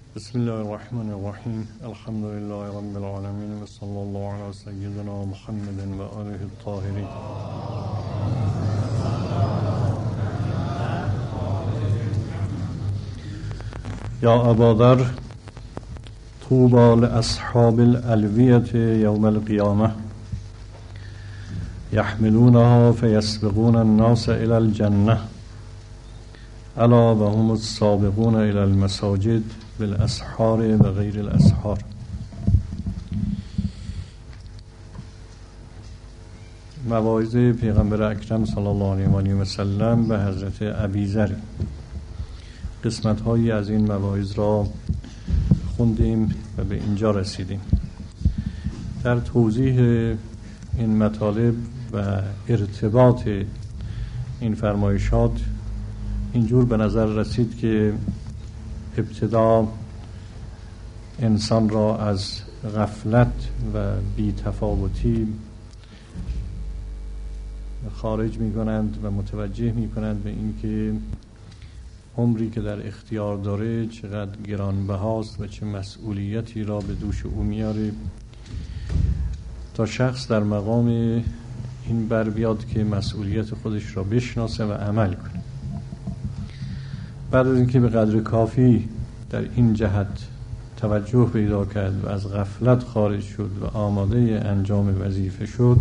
بسم الله الرحمن الرحیم. الحمد لله رب العالمین و صلی الله علی سیدنا محمد و آله الطاهرین. یا ابادر طوبى لاصحاب الالویة یوم القیامة یحملونها فیسبقون الناس الى الجنة الا و هم السابقون الى المساجد بالاسحار و غیر الاسحار. مواعظ پیغمبر اکرم صلی الله علیه و آله و سلم به حضرت ابیذر. قسمت هایی از این مواعظ را خوندیم و به اینجا رسیدیم. در توضیح این مطالب و ارتباط این فرمایشات اینجور به نظر رسید که ابتدا انسان را از غفلت و بی‌تفاوتی خارج می کنند و متوجه می کنند به این که عمری که در اختیار داره چقدر گرانبهاست و چه مسئولیتی را به دوش او میاره، تا شخص در مقام این بر بیاد که مسئولیت خودش را بشناسه و عمل کنه. بعد از اینکه به قدر کافی در این جهت توجه پیدا کرد و از غفلت خارج شد و آماده انجام وظیفه شد،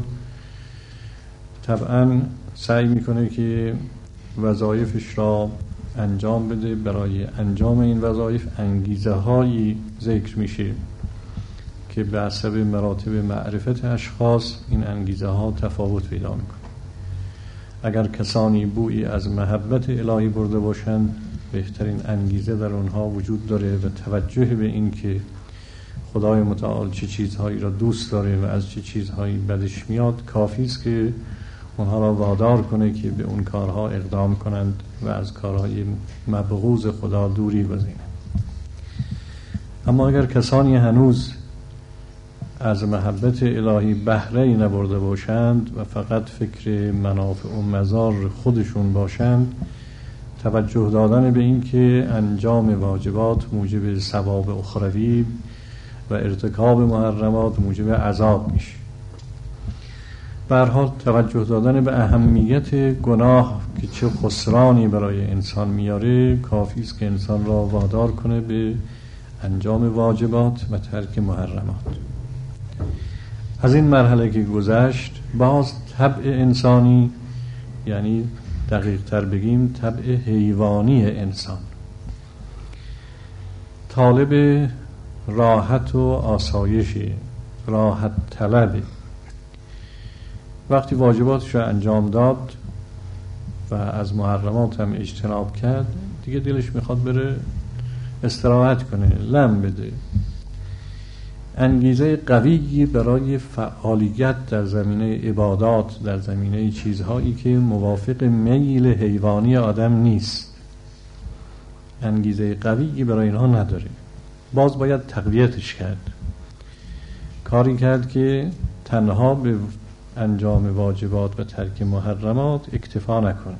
طبعا سعی میکنه که وظایفش را انجام بده. برای انجام این وظایف انگیزه هایی ذکر میشه که به حسب مراتب معرفت اشخاص این انگیزه ها تفاوت پیدا میکنه. اگر کسانی بویی از محبت الهی برده باشند، بهترین انگیزه در اونها وجود داره و توجه به این که خدای متعال چه چیزهایی را دوست داره و از چه چیزهایی بدش میاد، کافی است که اونها را وادار کنه که به اون کارها اقدام کنند و از کارهای مبغوض خدا دوری گزینند. اما اگر کسانی هنوز از محبت الهی بهره‌ای نبرده باشند و فقط فکر منافع و مضار خودشون باشند، توجه دادن به این که انجام واجبات موجب ثواب اخروی و ارتکاب محرمات موجب عذاب میشه. به هر حال توجه دادن به اهمیت گناه که چه خسرانی برای انسان میاره کافی است که انسان را وادار کنه به انجام واجبات و ترک محرمات. از این مرحله که گذشت، باز طبع انسانی، یعنی دقیق تر بگیم طبع حیوانی انسان، طالب راحت و آسایش، راحت طلب. وقتی واجباتش رو انجام داد و از محرمات هم اجتناب کرد، دیگه دلش میخواد بره استراحت کنه، لم بده. انگیزه قوی برای فعالیت در زمینه عبادات، در زمینه چیزهایی که موافق میل حیوانی آدم نیست، انگیزه قوی برای اینها نداره. باز باید تقویتش کرد، کاری کرد که تنها به انجام واجبات و ترک محرمات اکتفا نکنه.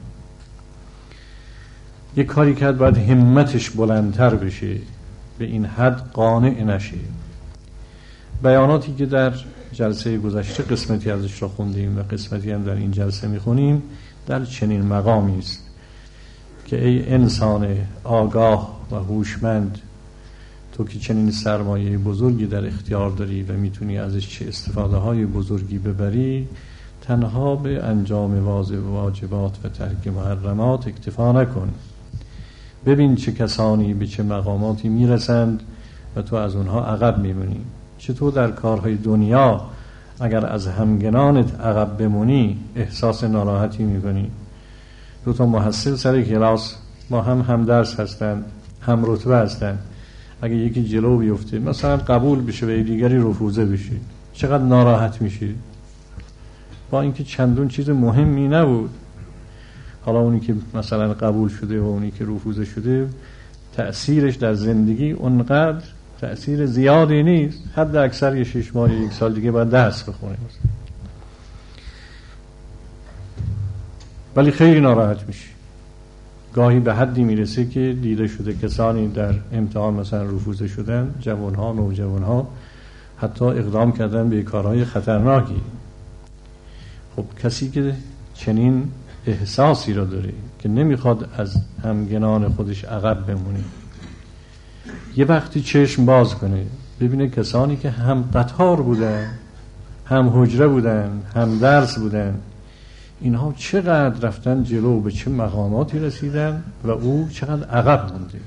یک کاری کرد باید همتش بلندتر بشه، به این حد قانع نشه. بیاناتی که در جلسه گذشته قسمتی ازش را خوندیم و قسمتی هم در این جلسه میخونیم در چنین مقامی است که ای انسان آگاه و هوشمند، تو که چنین سرمایه بزرگی در اختیار داری و میتونی ازش چه استفاده های بزرگی ببری، تنها به انجام واجبات و ترک محرمات اکتفا نکن. ببین چه کسانی به چه مقاماتی میرسند و تو از اونها عقب میمونی. چطور در کارهای دنیا اگر از همگنانت عقب بمونی احساس ناراحتی میکنی. دو تا محصل سر کلاس با هم درس هستند، هم رتبه هستند، اگه یکی جلو بیفته مثلا قبول بشه و دیگری رفوزه بشه، چقدر ناراحت میشه، با اینکه چندون چیز مهمی نبود. حالا اونی که مثلا قبول شده و اونی که رفوزه شده تأثیرش در زندگی اونقدر تأثیر زیادی نیست، حد اکثر یه 6 ماه 1 سال دیگه باید درس بخونه مثلا. ولی خیلی ناراحت میشه. گاهی به حدی میرسه که دیده شده کسانی در امتحان مثلا رفوزه شدن، جوانها، نوجوانها حتی اقدام کردن به کارهای خطرناکی. خب کسی که چنین احساسی را داره که نمیخواد از همگنان خودش عقب بمونه، یه وقتی چشم باز کنه ببینه کسانی که هم قطار بودن، هم حجره بودن، هم درس بودن، اینها چقدر رفتن جلو، به چه مقاماتی رسیدن و او چقدر عقب مونده.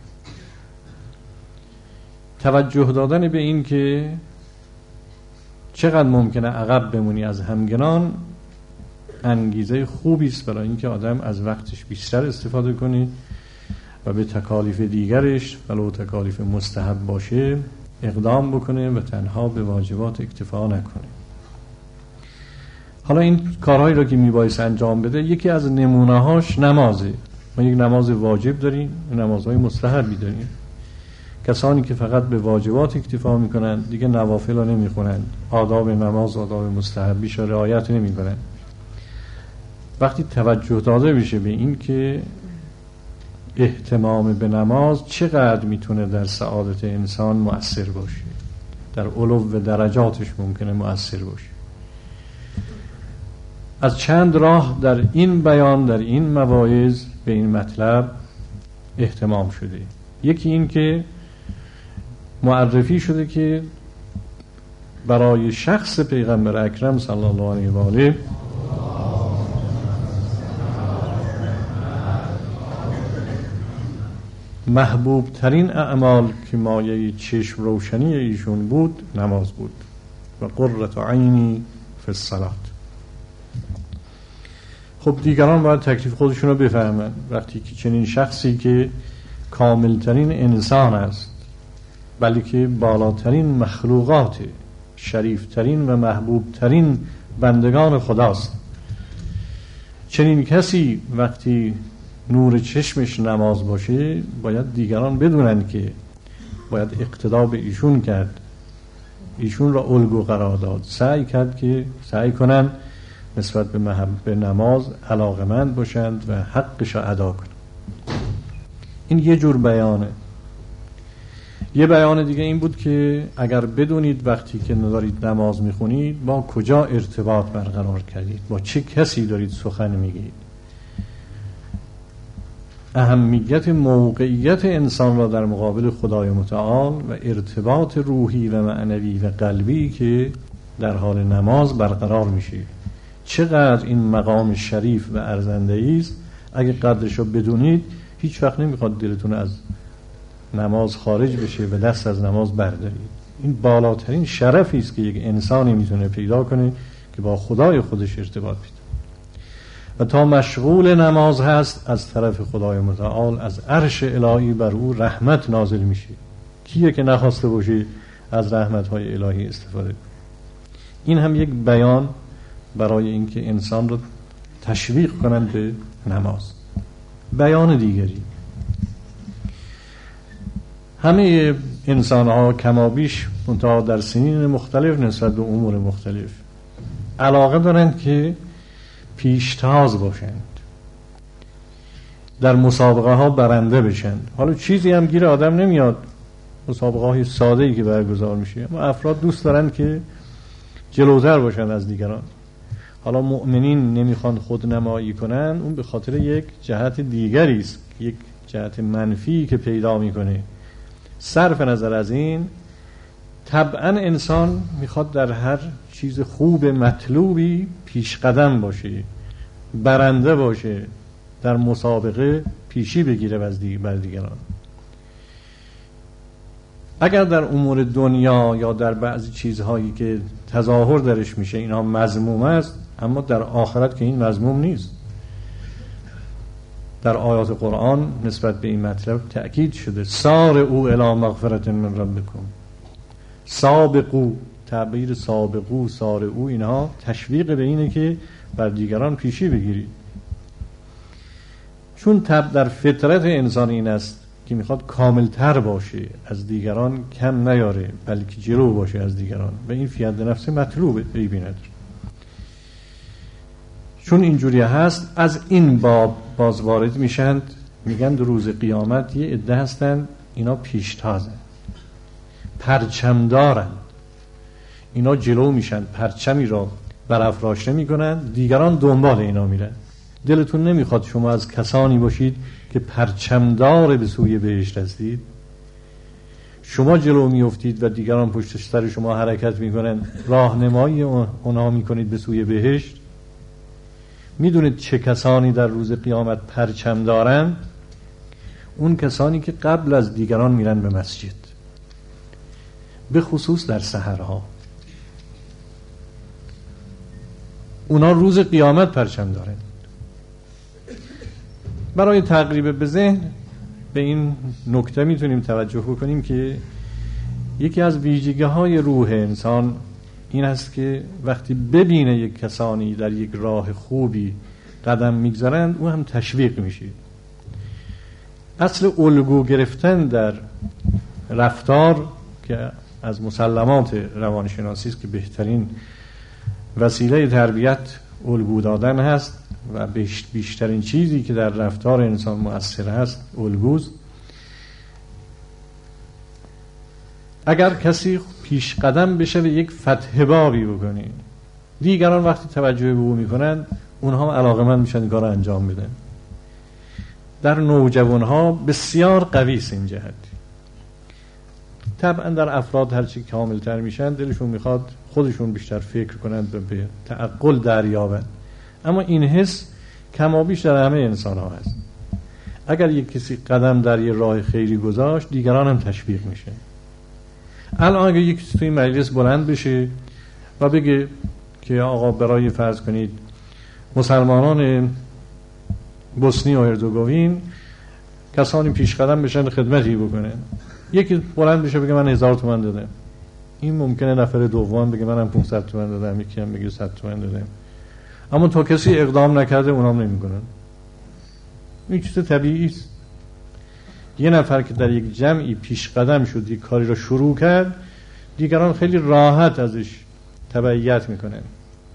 توجه دادن به این که چقدر ممکنه عقب بمونی از همگنان انگیزه خوبی است برای اینکه آدم از وقتش بیشتر استفاده کنه و به تکالیف دیگرش ولو تکالیف مستحب باشه اقدام بکنه و تنها به واجبات اکتفا نکنه. حالا این کارهایی را که میبایست انجام بده، یکی از نمونه‌هاش نمازه. ما یک نماز واجب داریم، نمازهای مستحبی داریم. کسانی که فقط به واجبات اکتفا میکنن دیگه نوافل را نمیخونن، آداب نماز، آداب مستحبیش را رعایت نمیکنن. وقتی توجه داده بشه به این که اهتمام به نماز چقدر میتونه در سعادت انسان مؤثر باشه، در علو درجاتش ممکنه مؤثر باشه. از چند راه در این بیان، در این مواعظ به این مطلب اهتمام شده. یکی این که معرفی شده که برای شخص پیغمبر اکرم صلی الله علیه و آله محبوب ترین اعمال که مایه چشم روشنی ایشون بود نماز بود و قرة عینی فی الصلاة. خب دیگران باید تکلیف خودشون رو بفهمن. وقتی که چنین شخصی که کاملترین انسان است، بلکه بالاترین مخلوقات، شریفترین و محبوبترین بندگان خداست، چنین کسی وقتی نور چشمش نماز باشه باید دیگران بدونن که باید اقتدا به ایشون کرد، ایشون را الگو قرار داد، سعی کنن نسبت به نماز علاقمند باشند و حقش را ادا کنند. این یه جور بیانه. یه بیان دیگه این بود که اگر بدونید وقتی که دارید نماز میخونید با کجا ارتباط برقرار کردید، با چه کسی دارید سخن میگید، اهمیت موقعیت انسان را در مقابل خدای متعال و ارتباط روحی و معنوی و قلبی که در حال نماز برقرار میشه، چقدر این مقام شریف و ارزنده است. اگه قدرش رو بدونید هیچ وقت نمیخواد دلتون از نماز خارج بشه و دست از نماز بردارید. این بالاترین شرفی است که یک انسانی میتونه پیدا کنه که با خدای خودش ارتباط پیدا و تا مشغول نماز هست از طرف خدای متعال از عرش الهی بر او رحمت نازل میشه. کیه که نخواسته باشه از رحمت‌های الهی استفاده کنه؟ این هم یک بیان برای اینکه انسان رو تشویق کنند به نماز. بیان دیگری، همه انسان‌ها کمابیش منتها در سنین مختلف نسبت به امور مختلف علاقه دارند که پیشتاز باشند، در مسابقه ها برنده بشند. حالا چیزی هم گیر آدم نمیاد، مسابقه های ساده‌ای که برگزار میشه، اما افراد دوست دارند که جلوتر باشند از دیگران. حالا مؤمنین نمیخوان خود نمایی کنن، اون به خاطر یک جهت دیگری است، یک جهت منفی که پیدا میکنه. صرف نظر از این، طبعا انسان میخواد در هر چیز خوب مطلوبی پیش قدم باشه، برنده باشه، در مسابقه پیشی بگیره بر دیگران. اگر در امور دنیا یا در بعضی چیزهایی که تظاهر درش میشه اینها مذموم است، اما در آخرت که این مذموم نیست. در آیات قرآن نسبت به این مطلب تأکید شده: سارعوا الی مغفرة من ربکم. سابقو، تعبیر سابقو، سارعو، اینها تشویق به اینه که بر دیگران پیشی بگیرید. چون در فطرت انسان این است که میخواد کاملتر باشه، از دیگران کم نیاره، بلکه جلو باشه از دیگران، و این فی حد نفس مطلوبه، عیبی نداره. چون اینجوری هست، از این باب باز وارد میشند میگن در روز قیامت یه عده هستن اینا پیشتازن، پرچمدارن، اینا جلو میشن، پرچمی را برافراشته میکنن، دیگران دنبال اینا میرن. دلتون نمیخواد شما از کسانی باشید که پرچمدار به سوی بهشت هستید؟ شما جلو میافتید و دیگران پشت سر شما حرکت میکنن، راهنمایی اونها میکنید به سوی بهشت. میدونید چه کسانی در روز قیامت پرچم دارن؟ اون کسانی که قبل از دیگران میرن به مسجد، به خصوص در سحرها. اونا روز قیامت پرچم دارن. برای تقریب به ذهن به این نکته میتونیم توجه بکنیم که یکی از ویژگی‌های روح انسان این است که وقتی ببینه یک کسانی در یک راه خوبی قدم میگذارند او هم تشویق میشه. اصل الگو گرفتن در رفتار که از مسلمات روانشناسی است که بهترین وسیله تربیت الگو دادن هست و بیشترین چیزی که در رفتار انسان مؤثر هست الگوست. اگر کسی پیش قدم بشه و یک فتح بابی بکنه، دیگران وقتی توجه به او میکنن اونها علاقمند میشن کار انجام بدن. در نوجوانها بسیار قوی است این جهت. طبعا در افراد هرچی کاملتر میشن دلشون میخواد خودشون بیشتر فکر کنند و به تعقل دریابند، اما این حس کمابیش در همه انسان ها هست. اگر یک کسی قدم در یه راه خیری گذاشت دیگران هم تشویق میشه. الان اگر یک کسی توی مجلس بلند بشه و بگه که آقا برای فرض کنید مسلمانان بوسنی و هرزگوین کسانی پیش قدم بشن خدمتی بکنن، یکی بلند بشه بگه من 1000 تومان دادم، این ممکنه نفر دوم بگه منم 500 تومان دادم، یکی هم بگه 100 تومان دادم، اما تا کسی اقدام نکرده اونام نمیکنن. این چیز طبیعی است. یه نفر که در یک جمعی پیش قدم شد، یک کاری را شروع کرد، دیگران خیلی راحت ازش تبعیت میکنن.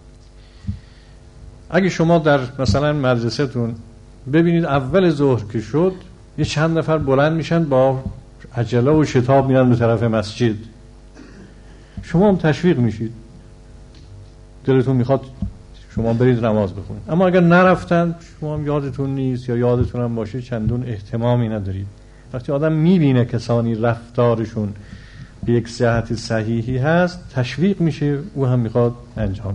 اگه شما در مثلا مدرسه‌تون ببینید اول ظهر که شد یه چند نفر بلند میشن با عجله و شتاب میرن به طرف مسجد، شما هم تشویق میشید، دلتون میخواد شما برید نماز بخونید. اما اگر نرفتن شما هم یادتون نیست یا یادتون هم باشه چندون اهتمامی ندارید. وقتی آدم میبینه کسانی رفتارشون به یک جهت صحیحی هست تشویق میشه، او هم میخواد انجام.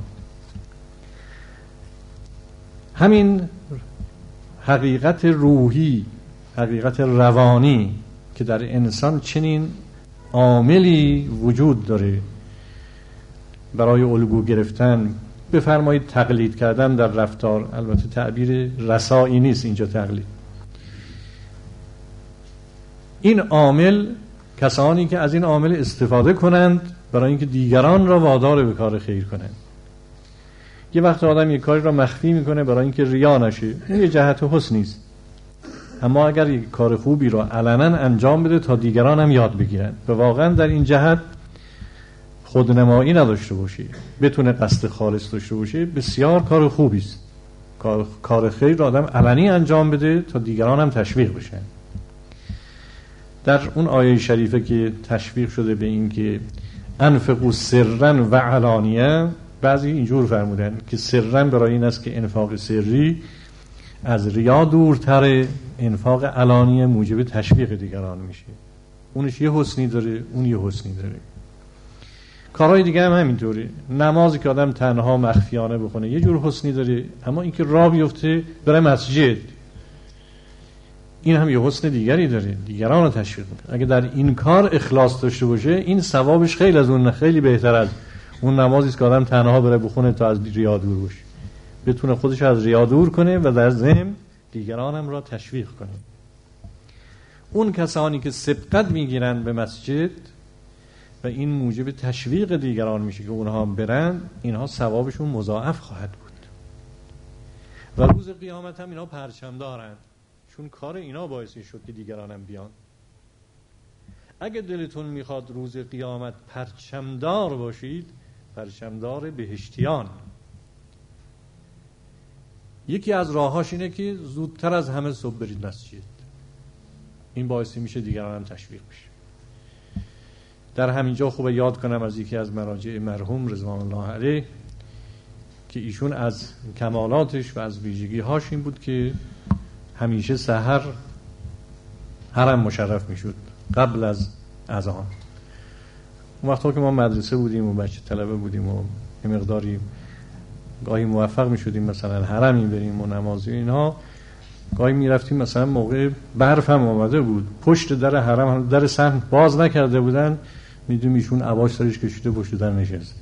همین حقیقت روحی، حقیقت روانی که در انسان چنین عاملی وجود داره برای الگو گرفتن، بفرمایید تقلید کردن در رفتار، البته تعبیر رسایی نیست اینجا تقلید، این عامل، کسانی که از این عامل استفاده کنند برای اینکه دیگران را وادار به کار خیر کنند. یه وقت آدم یک کاری را مخفی میکنه برای اینکه ریا نشه، این یه جهت حسنی است. اما اگر یک کار خوبی را علنا انجام بده تا دیگران هم یاد بگیرن و واقعا در این جهت خودنمایی نداشته باشه، بتونه قصد خالص داشته باشه، بسیار کار خوبی است. کار خیر را آدم علنی انجام بده تا دیگران هم تشویق بشن. در اون آیه شریفه که تشویق شده به این که انفقوا سرا و علانیه، بعضی اینجور فرمودن که سرا برای این است که انفاق سری از ریا دورتره، انفاق علانیه موجب تشویق دیگران میشه. اونش یه حسنی داره، اون یه حسنی داره. کارهای دیگه هم همینطوره. نمازی که آدم تنها مخفیانه بخونه یه جور حسنی داره، اما اینکه راه بیفته بره مسجد این هم یه حسن دیگری داره، دیگران رو تشویق میکنه. اگه در این کار اخلاص داشته باشه این ثوابش خیلی از اون خیلی بهتر از اون نمازی است که آدم تنها بره بخونه تا از ریا دور باشه، بتونه خودش از ریا دور کنه و در ضمن دیگران هم را تشویق کنه. اون کسانی که سبقت میگیرن به مسجد و این موجب تشویق دیگران میشه که اونها هم برن، اینها ثوابشون مضاعف خواهد بود و روز قیامت هم اینا پرچم دارن، چون کار اینا باعثی شد که دیگران هم بیان. اگه دلتون میخواد روز قیامت پرچمدار باشید، پرچمدار بهشتیان، یکی از راهاش اینه که زودتر از همه صبح برید مسجد. این باعث میشه دیگران هم تشویق بشه. در همینجا خوبه یاد کنم از یکی از مراجع مرحوم رضوان الله علیه که ایشون از کمالاتش و از ویژگی‌هاش این بود که همیشه سحر حرم مشرف میشد قبل از اذان. اون وقتا که ما مدرسه بودیم و بچه طلبه بودیم و یه مقداری گاهی موفق میشدیم مثلا حرمی بریم و نمازی اینها، گاهی میرفتیم مثلا موقع برف هم آمده بود پشت در حرم در صحن باز نکرده بودن، میدونیم ایشون عباش سرش کشیده پشت در نشست.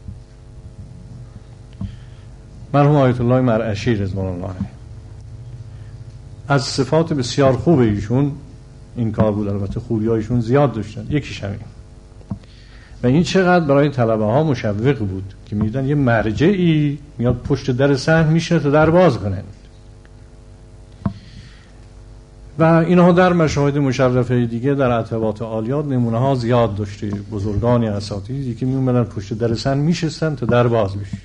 مرحوم آیت الله مرعشی رضوان الله علیه از صفات بسیار خوب ایشون این کار بود. البته خوبیایشون زیاد داشتن، یکیش همین. و این چقدر برای طلبه ها مشوق بود که میدن یه مرجعی میاد پشت در صحن میشینه تا در باز کنن. و اینها در مشاهد مشرفه دیگه در عتبات عالیات نمونه ها زیاد داشته. بزرگانی اساتیدی که میومدن پشت در صحن میشستن تا در باز بشه.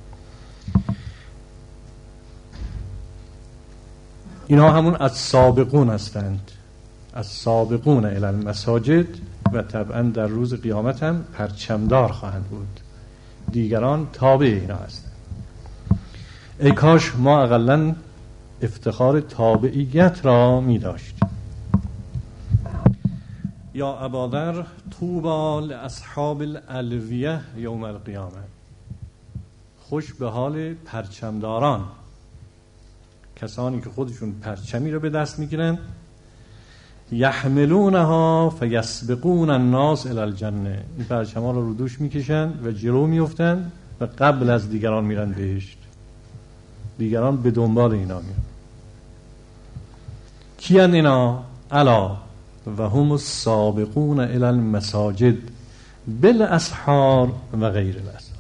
اینها همون از سابقون هستند، از سابقون الی المساجد، و طبعا در روز قیامت هم پرچمدار خواهند بود. دیگران تابع اینا هستند. ای کاش ما اقلن افتخار تابعیت را می داشتیم. یا ابادر طوبى لاصحاب الالویه یوم القیامه، خوش به حال پرچمداران، کسانی که خودشون پرچمی رو به دست میگیرن، یحملونها فیسبقون الناس الی الجنه، این پرچم‌ها رو دوش میکشن و جلو میافتن و قبل از دیگران میرن بهشت. دیگران به دنبال اینا میرن. کیان اینا؟ الا و هم السابقون الی المساجد بالاسحار و غیر الاسحار.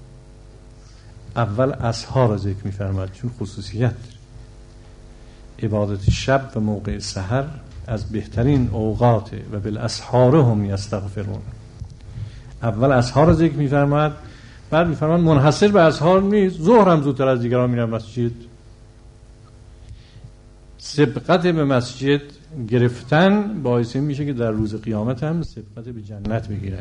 اول اسحار رو ذکر میفرماد چون خصوصیت داره. عبادت شب و موقع سحر از بهترین اوقات و بالاسحار هم یستغفرون. اول اسحار رو ذکر میفرماد، بعد میفرماد منحصر به اسحار نیست، ظهر هم زودتر از دیگران میرن مسجد. سبقت به مسجد گرفتن باعث میشه که در روز قیامت هم سبقت به جنت بگیرن.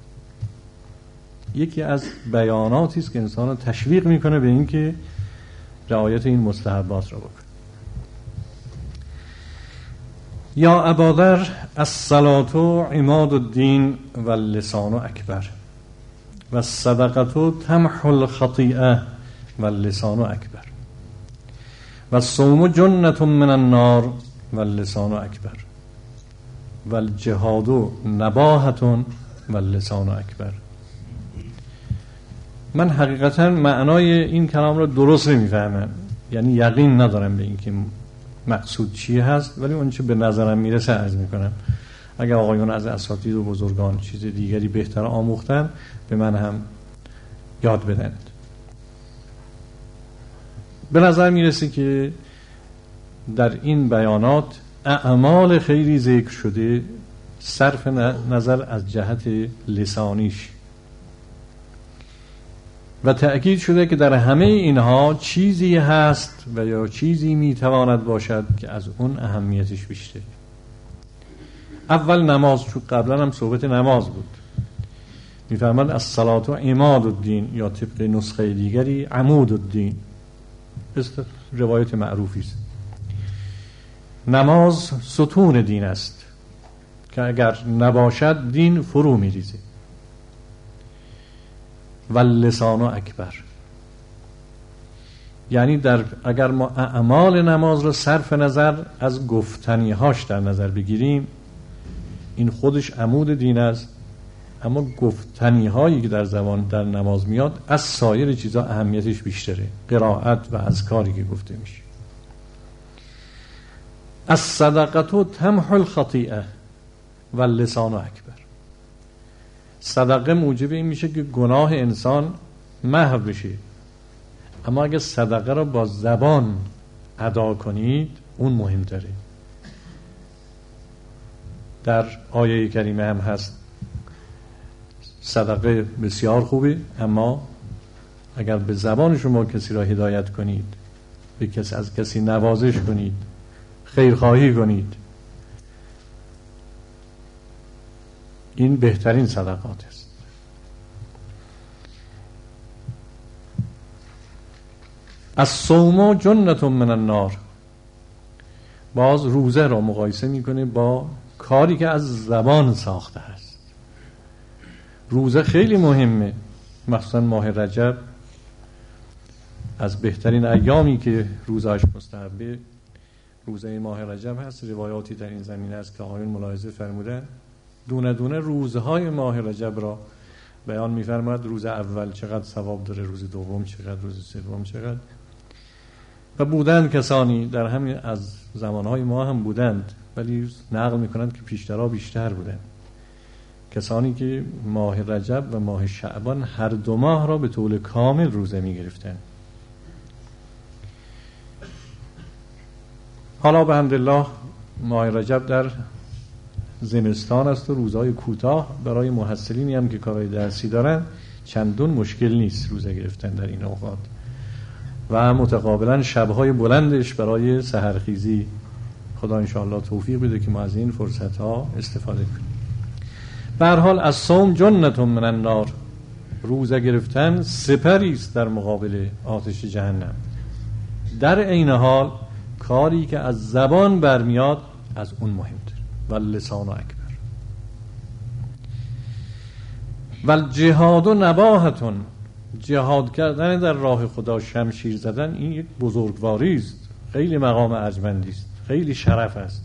یکی از بیاناتی است که انسان رو تشویق میکنه به این که رعایت این مستحبات را بکنه. یا ابادر الصلاة عماد الدین و اللسان اکبر و الصدقة تمحو الخطیئه و اللسان اکبر و الصوم جنة من النار و اللسان اکبر و الجهاد نباهة و اللسان اکبر. من حقیقتا معنای این کلام رو درست نمیفهمم، یعنی یقین ندارم به این که مقصود چیه هست، ولی اون چه به نظرم میرسه عرض میکنم. اگر آقایون از اساتید و بزرگان چیز دیگری بهتر آموختن به من هم یاد بدن. به نظر میرسه که در این بیانات اعمال خیری ذکر شده صرف نظر از جهت لسانیش، و تأکید شده که در همه اینها چیزی هست و یا چیزی میتواند باشد که از اون اهمیتش بیشتره. اول نماز، چون قبلا هم صحبت نماز بود، میفرماد الصلاة عماد الدین، یا طبق نسخه دیگری عمود الدین، روایت معروفی است. نماز ستون دین است که اگر نباشد دین فرو میریزه. و اللسان اکبر، یعنی اگر ما اعمال نماز رو صرف نظر از گفتنیهاش در نظر بگیریم، این خودش عمود دین است، اما گفتنیهایی که در زبان در نماز میاد از سایر چیزا اهمیتش بیشتره، قرائت و اذکاری که گفته میشه. الصدقة تمحو الخطیئه و اللسان اکبر. صدقه موجب این میشه که گناه انسان محو بشه، اما اگه صدقه رو با زبان ادا کنید اون مهمتره. در آیه کریمه هم هست صدقه بسیار خوبه، اما اگر به زبان شما کسی را هدایت کنید، به کسی از کسی نوازش کنید، خیرخواهی کنید، این بهترین صدقات است. الصوم جنة من النار. باز روزه را مقایسه میکنه با کاری که از زبان ساخته است. روزه خیلی مهمه، مخصوصا ماه رجب از بهترین ایامی که روزهاش مستحبه روزه ماه رجب هست. روایاتی در این زمینه است که آقایون ملاحظه فرمودن، دونه دونه روزهای ماه رجب را بیان می‌فرماد. روز اول چقدر ثواب داره، روز دوم چقدر، روز سوم چقدر. و بودند کسانی در همین از زمانهای ما هم بودند، ولی نقل می‌کنند که پیشترها بیشتر بودند، کسانی که ماه رجب و ماه شعبان هر دو ماه را به طول کامل روزه می‌گرفتند. حالا به حمدالله ماه رجب در زمستان است و روزهای کوتاه برای محصلینی هم که کارهای درسی دارن چندون مشکل نیست روزه گرفتن در این اوقات، و متقابلا شبهای بلندش برای سحرخیزی خدا انشاءالله توفیق بده که ما از این فرصت ها استفاده کنیم. به هر حال الصوم جنة من النار، روزه گرفتن سپری است در مقابل آتش جهنم. در عین حال کاری که از زبان برمیاد از اون مهمتر. واللسان اکبر. والجهاد نباهتون، جهاد کردن در راه خدا، شمشیر زدن، این یک بزرگواری است، خیلی مقام ارجمندی است، خیلی شرف است.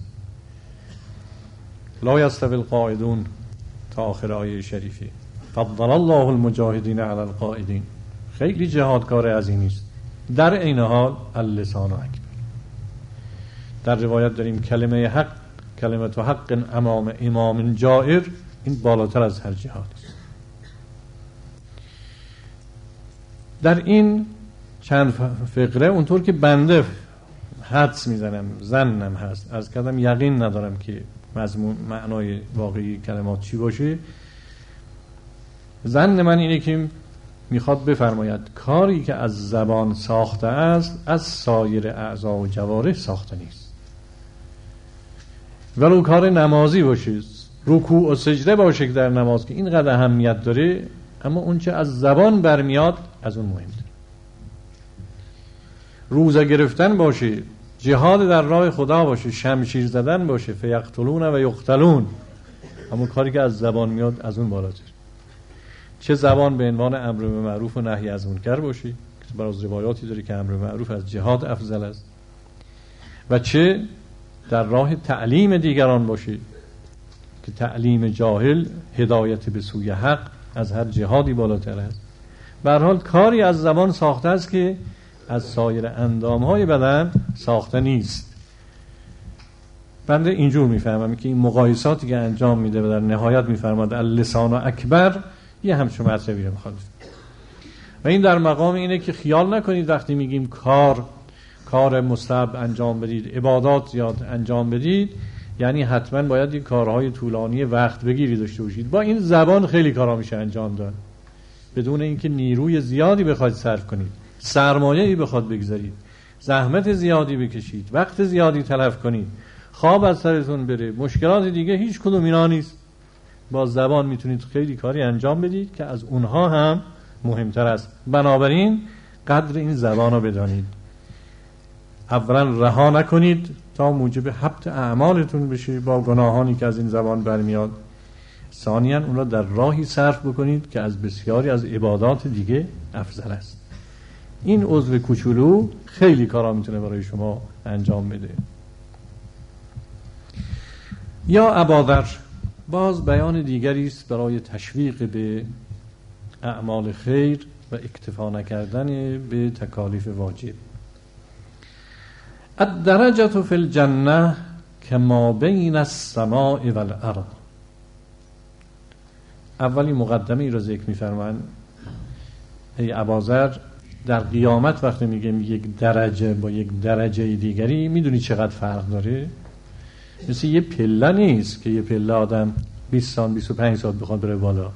لا یستوی القاعدون تا آخر آیه شریفه. فضل الله المجاهدین علی القاعدین. خیلی جهادکار عظیمی است. در عین حال اللسان اکبر. در روایت داریم کلمه حق، کلمت حق امام امام جائر، این بالاتر از هر جهاد است. در این چند فقره اونطور که بنده حدس میزنم، زنم هست، از کردم یقین ندارم که مضمون معنای واقعی کلمات چی باشه، زن من اینه که میخواد بفرماید کاری که از زبان ساخته است از سایر اعضا و جوارح ساخته نیست. ولو کار نمازی باشه، رکوع و سجده باشه که در نماز که اینقدر اهمیت داره، اما اون چه از زبان برمیاد از اون مهمتر. روزه گرفتن باشه، جهاد در راه خدا باشه، شمشیر زدن باشه، فیقتلون و یقتلون، اما کاری که از زبان میاد از اون بالاتر. چه زبان به عنوان امر به معروف و نهی از منکر باشه که باز روایاتی داره که امر به معروف از جهاد افضل است، و چه در راه تعلیم دیگران باشه که تعلیم جاهل، هدایت به سوی حق از هر جهادی بالاتر است. به هر حال کاری از زبان ساخته است که از سایر اندامهای بدن ساخته نیست. بنده اینجور میفهمم که این مقایساتی که انجام میده و در نهایت میفرماد اللسان اکبر، یه همچون مطلبی رو میخواد. و این در مقام اینه که خیال نکنید وقتی میگیم کار مستحب انجام بدید، عبادات زیاد انجام بدید، یعنی حتما باید این کارهای طولانی وقت بگیری داشته باشید. با این زبان خیلی کارا میشه انجام داد بدون اینکه نیروی زیادی بخواید صرف کنید، سرمایه‌ای بخواد بگذارید، زحمت زیادی بکشید، وقت زیادی تلف کنید، خواب از سرتون بره، مشکلات دیگه هیچ کدوم اینا نیست. با زبان میتونید خیلی کاری انجام بدید که از اونها هم مهمتر است. بنابراین قدر این زبان رو بدانید. اولا رها نکنید تا موجب حبط اعمالتون بشه با گناهانی که از این زبان برمیاد. ثانیاً اون را در راهی صرف بکنید که از بسیاری از عبادات دیگه افضل است. این عضو کوچولو خیلی کارا میتونه برای شما انجام بده. یا ابادر، باز بیان دیگری است برای تشویق به اعمال خیر و اکتفا نکردن به تکالیف واجب. الدرجة فی الجنة کما بین السماء والارض. اولی مقدمه ای را ذکر می‌فرمایند ای اباذر، در قیامت وقتی میگیم یک درجه با یک درجه دیگری، میدونی چقدر فرق داره؟ مثل یه پله نیست که یه پله آدم 20 سال 25 سال بخواد بره بالا.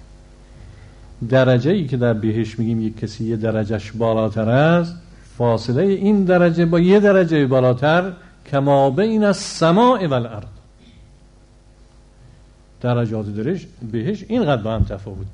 درجه ای که در بهشت میگیم یک کسی یه درجهش بالاتر است، فاصله این درجه با یه درجه بالاتر کما بین السماء والارض، درجات بهشت اینقدر با هم تفاوت.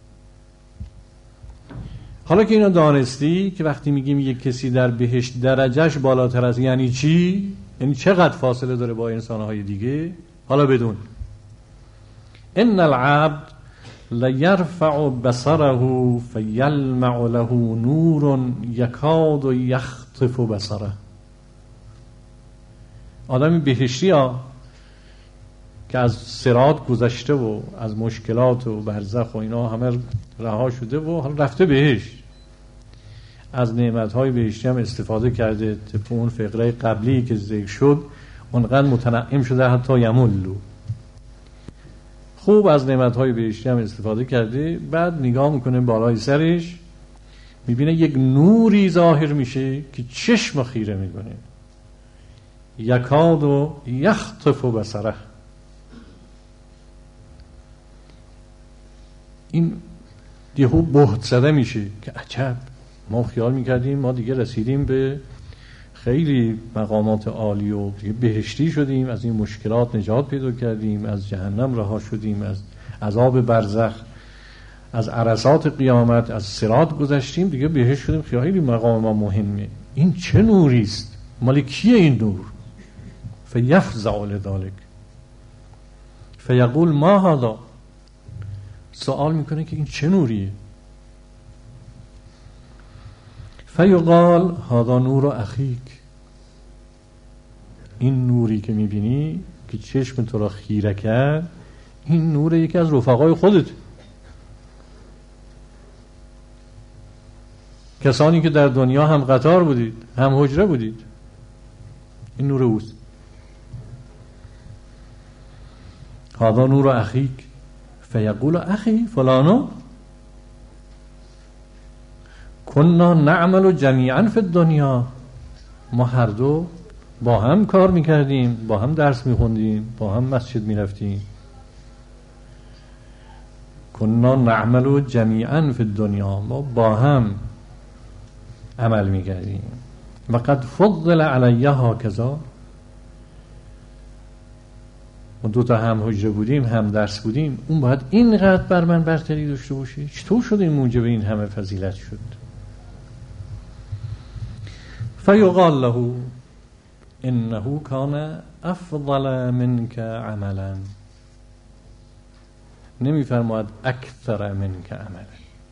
حالا که اینو دانستی که وقتی میگیم یک کسی در بهشت درجهش بالاتر از یعنی چی؟ یعنی چقدر فاصله داره با انسانهای دیگه؟ حالا بدون ان العبد لیرفع بصره فیلمع له نور یکاد یخطف بصره. آدمی بهشتی ها که از صراط گذشته و از مشکلات و برزخ و اینا همه رها شده و حالا رفته بهشت، از نعمتهای بهشتی هم استفاده کرده، طبق اون فقره قبلی که ذکر شد اونقدر متنعم شده حتی یملو، خوب از نعمتهای بهشتی هم استفاده کرده. بعد نگاه میکنه بالای سرش میبینه یک نوری ظاهر میشه که چشم خیره میکنه، یکاد و یخطف بصره. این یهو بهت زده میشه که عجب، ما خیال میکردیم ما دیگه رسیدیم به خیلی مقامات عالی و دیگه بهشتی شدیم، از این مشکلات نجات پیدا کردیم، از جهنم رها شدیم، از عذاب برزخ، از عرصات قیامت، از صراط گذشتیم، دیگه بهشت شدیم، خیلی مقام ما مهمه. این چه نوری است؟ مال کیه این نور؟ فیفزع لذلک فیقول ما هذا. سوال میکنه که این چه نوریه؟ فیقال هذا نور اخیک. این نوری که میبینی که چشم تو را خیره کرد، این نور یکی از رفقای خودت، کسانی که در دنیا هم قطار بودید، هم حجره بودید، این نور اوست. هذا نور اخیک فیقول اخی فلانو کنا نعمل جمیعا فی الدنیا. ما هر دو با هم کار میکردیم، با هم درس میخوندیم، با هم مسجد میرفتیم. کنا نعمل جمیعا فی الدنیا، ما با هم عمل میکردیم. و قد فضل علیها کذا، ما دوتا هم حجره بودیم، هم درس بودیم، اون باید اینقدر بر من برتری داشته باشه؟ چطور شد این موجب این همه فضیلت شد؟ فیقال له انه کان افضل منک عملا. نمیفرماید اکثر منک عملا،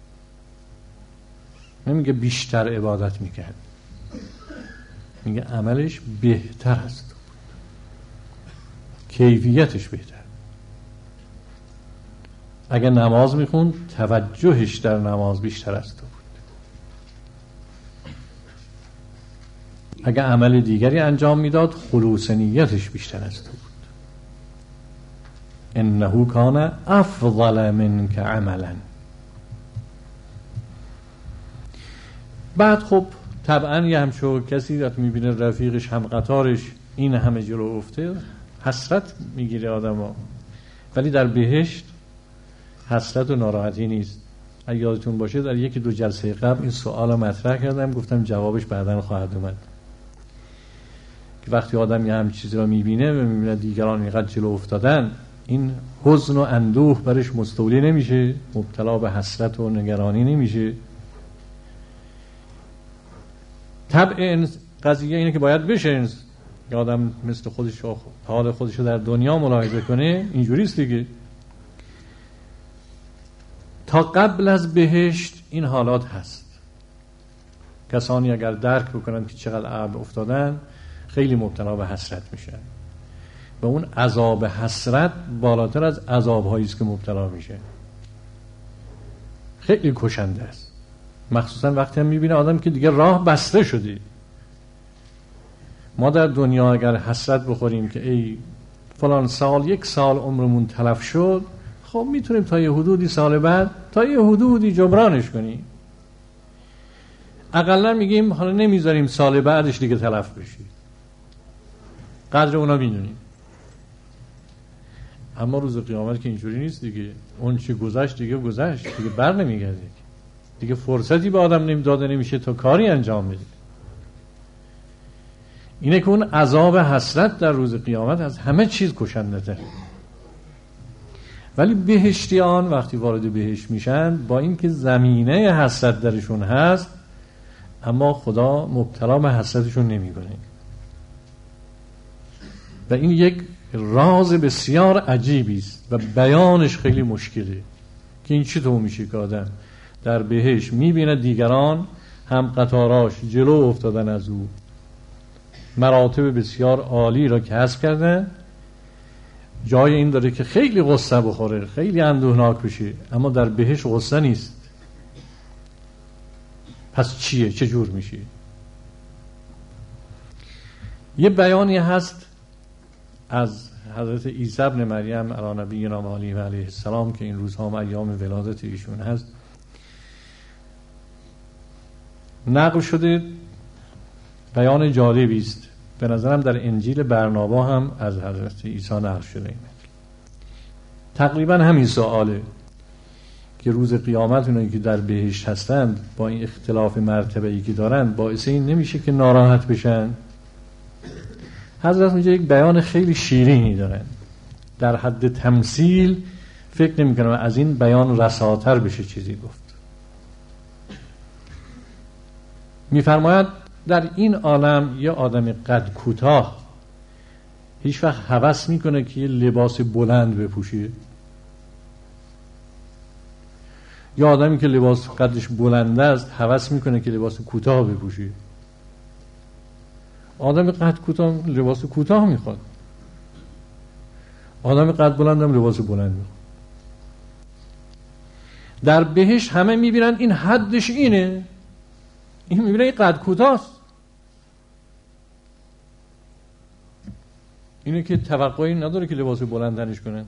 نمیگه بیشتر عبادت میکرد، میگه عملش بهتر است، کیفیتش بهتر. اگه نماز میخوند توجهش در نماز بیشتر از تو بود. اگه عمل دیگری انجام میداد خلوص نیتش بیشتر از تو بود. انه کان افضل منک عملا. بعد خب طبعا یه همچو کسی که میبینه رفیقش هم قطارش این همه جلو افته، حسرت میگیره آدم. ولی در بهشت حسرت و ناراحتی نیست. اگه یادتون باشه در یکی دو جلسه قبل این سوال مطرح کردم، گفتم جوابش بعداً خواهد اومد که وقتی آدم یه هم چیزی رو میبینه و میبینه دیگران اینقدر جلو افتادن، این حزن و اندوه برش مستولی نمیشه، مبتلا به حسرت و نگرانی نمیشه. طبع قضیه اینه که باید بشه که آدم مثل خودش حال خودش رو در دنیا ملاحظه کنه. اینجوریست دیگه. تا قبل از بهشت این حالات هست. کسانی اگر درک بکنن که چقدر عقب افتادن خیلی مبتلا به حسرت میشن و اون عذاب حسرت بالاتر از عذاب‌هایی است که مبتلا میشه. خیلی کشنده است، مخصوصا وقتی هم میبینه آدم که دیگه راه بسته شده. ما در دنیا اگر حسرت بخوریم که ای فلان سال یک سال عمرمون تلف شد، خب میتونیم تا یه حدودی سال بعد تا یه حدودی جبرانش کنیم. اقلا میگیم حالا نمیذاریم سال بعدش دیگه تلف بشی، قدر اونا میدونیم. اما روز قیامت که اینجوری نیست دیگه. اون چی گذشت دیگه گذشت، دیگه بر نمیگرده، دیگه فرصتی به آدم داده نمیشه تا کاری انجام بده. اینه که اون عذاب حسرت در روز قیامت از همه چیز کشنده تر. ولی بهشتیان وقتی وارد بهشت میشن، با اینکه زمینه حسرت درشون هست، اما خدا مبتلا به حسرتشون نمیکنه. و این یک راز بسیار عجیبی است و بیانش خیلی مشکله که این چطور میشه که آدم در بهشت میبینه دیگران هم قطاراش جلو افتادن از او، مراتب بسیار عالی را کسب کردن، جای این داره که خیلی غصه بخوره، خیلی اندوهناک بشه، اما در بهشت غصه نیست. پس چیه؟ چه جور میشه؟ یه بیانی هست از حضرت عیسی ابن مریم علی نبینا و علیه السلام که این روزها هم ایام ولادت ایشون هست، نقل شده، بیان جالبی است. به نظرم در انجیل برنابا هم از حضرت عیسی نقل شده. تقریبا همین سواله که روز قیامت اونایی که در بهشت هستند با این اختلاف مرتبه‌ای که دارند باعث این نمیشه که ناراحت بشن. حضرت اونجا یک بیان خیلی شیرینی دارن، در حد تمثیل فکر نمی کنم از این بیان رساتر بشه چیزی گفت. میفرماید در این عالم یه آدم قد کوتاه هیچ وقت هوس میکنه که یه لباس بلند بپوشه، یا آدمی که لباس قدش بلند است هوس میکنه که لباس کوتاه بپوشه. آدم قد کوتاه لباس کوتاه میخواد، آدم قد بلند هم لباس بلند میخواد. در بهشت همه میبینن این حدش اینه، این میبینه این قد کوتاست، اینه که توقعی نداره که لباس بلند تنش کنه.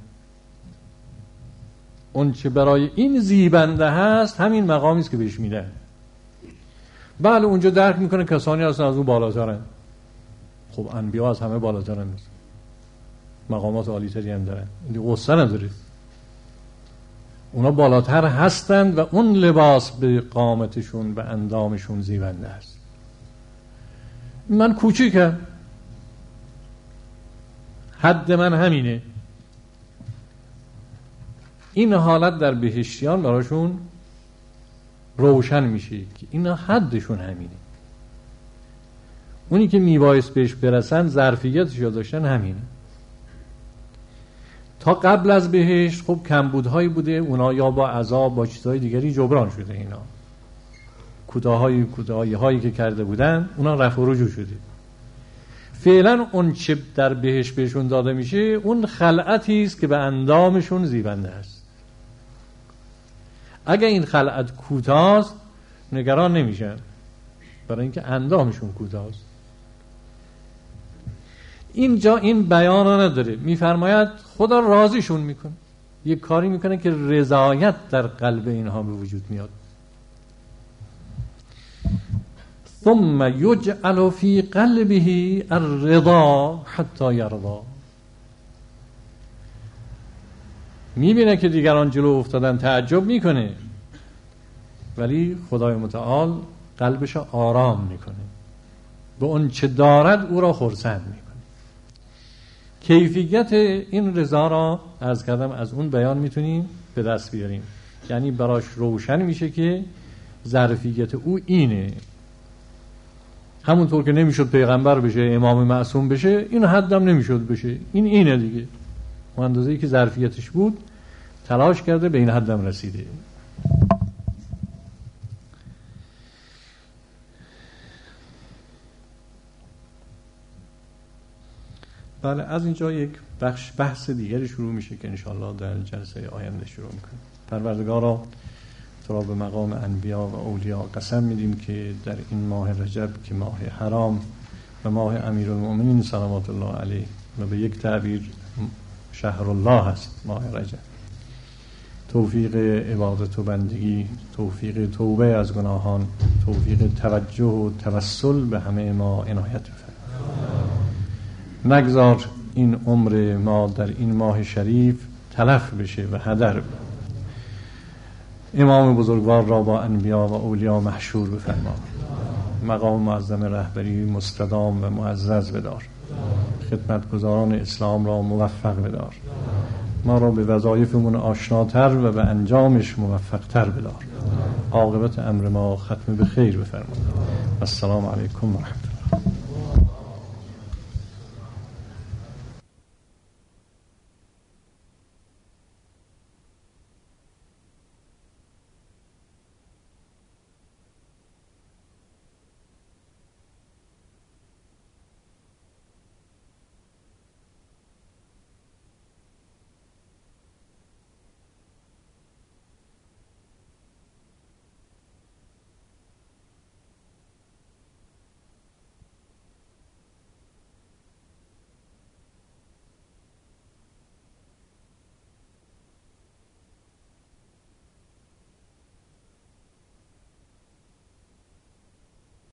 اون چه برای این زیبنده هست همین مقامی است که بهش میده. بله اونجا درک میکنه کسانی هستن از اون بالاترن. خب انبیا از همه بالاترن، مقامات عالی‌تری هم دارن، این غصه نداره، اونا بالاتر هستند و اون لباس به قامتشون به اندامشون زیبنده است. من کوچیکم، حد من همینه. این حالت در بهشتیان براشون روشن میشه که اینا حدشون همینه. اونی که میبایست بهش برسن ظرفیتش یا داشتن همینه. تا قبل از بهشت خب کمبودهایی بوده، اونا یا با عذاب با چیزهای دیگری جبران شده، اینا کوتاهی هایی که کرده بودن اونا رفع و رجوع شده. فعلا اون چه در بهشت بهشون داده میشه اون خلعتی است که به اندامشون زیبنده است. اگه این خلعت کوتاست نگران نمیشن، برای اینکه اندامشون کوتاست. اینجا این بیان را نداره، میفرماید خدا راضیشون میکنه، یک کاری میکنه که رضایت در قلب اینها به وجود میاد. ثم یجعل فی قلبه الرضا حتی یرضا. میبینه که دیگران جلو افتادن تعجب میکنه، ولی خدای متعال قلبش آرام میکنه، به اون چه دارد او را خرسند میکنه. کیفیت این رضا را عرض کردم از اون بیان میتونیم به دست بیاریم، یعنی براش روشن میشه که ظرفیت او اینه. همونطور که نمیشد پیغمبر بشه، امام معصوم بشه، این حدم نمیشد بشه، این اینه دیگه. اون اندازه‌ای که ظرفیتش بود تلاش کرده به این حدم رسیده. بله، از اینجا یک بحث دیگری شروع میشه که انشاءالله در جلسه آینده شروع میکنیم. پروردگارا تو را به مقام انبیا و اولیا قسم میدیم که در این ماه رجب که ماه حرام و ماه امیرالمؤمنین صلوات الله علیه و به یک تعبیر شهر الله هست، ماه رجب، توفیق عبادت و بندگی، توفیق توبه از گناهان، توفیق توجه و توسل به همه ما عنایت بفرما. نگذار این عمر ما در این ماه شریف تلف بشه و هدر. امام بزرگوار را با انبیا و اولیا محشور بفرما. مقام معظم رهبری مستدام و معزز بدار. خدمتگزاران اسلام را موفق بدار. ما را به وظایفمون آشناتر و به انجامش موفقتر بدار. عاقبت امر ما ختم به خیر بفرما. السلام علیکم و رحمت الله.